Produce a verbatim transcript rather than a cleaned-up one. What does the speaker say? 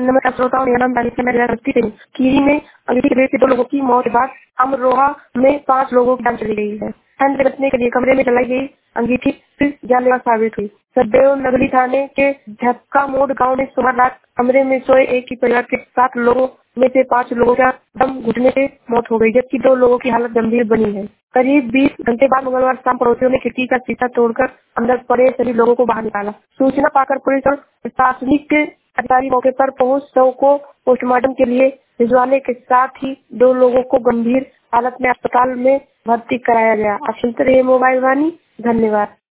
नमस्कार श्रोताओं, मेरा नाम दानिश है। मैं रियासत सिंह कीरी में अंगीठी की वजह से दो लोगों की मौत के बाद अमरोहा में पांच लोगों की जान चली गई है। ठंड से बचने के लिए कमरे में जलाई गई अंगीठी फिर जानलेवा साबित हुई। सदैव नगरी थाने के झपका मोड़ गांव में सुबह रात कमरे में सोए एक ही परिवार के सात लोगों में से पांच लोगों का दम घुटने से मौत हो गई, जबकि दो लोगों की हालत गंभीर बनी है। करीब बीस घंटे बाद मंगलवार शाम पड़ोसियों ने खिड़की का शीशा तोड़कर अंदर पड़े सभी लोगों को बाहर निकाला। सूचना पाकर पुलिस और प्रशासनिक अधिकारी मौके पर पहुंच शव को पोस्टमार्टम के लिए भिजवाने के साथ ही दो लोगों को गंभीर हालत में अस्पताल में भर्ती कराया गया। आप सुनते रहिए मोबाइल वाणी। धन्यवाद।